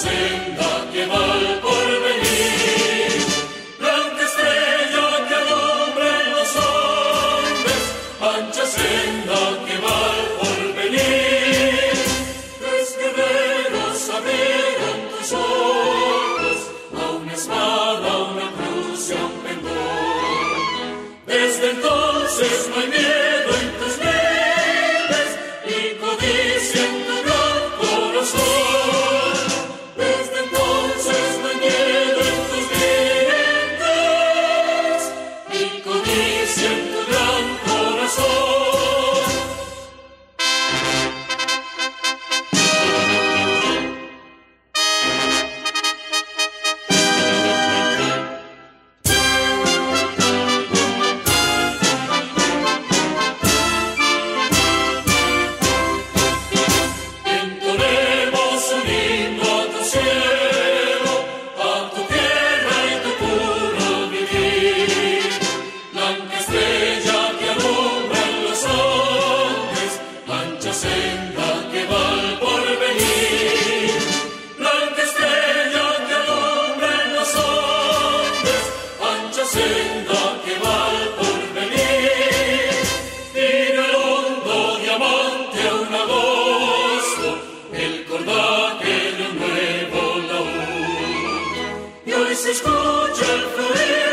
senda que va al porvenir, blanca estrella que alumbra en los hombres, ancha senda que va al porvenir. Tres guerreros abrieron tus ojos, a una espada, a una cruz y a un pendón. Desde entonces no hay miedo en tus mentes, ni codicia en tu gran corazón. Desde entonces no hay miedo en tus mentes, ni codicia en tu gran corazón. Entonemos un himno a tu cielo, a tu tierra y tu puro vivir. Blanca estrella que alumbra en los hombres, ancha senda que va al porvenir. Blanca estrella que alumbra en los hombres, ancha senda que va al porvenir. Tira el hondo diamante a un agosto, el cordaje de un nuevo laúd. Y hoy se escucha el fluir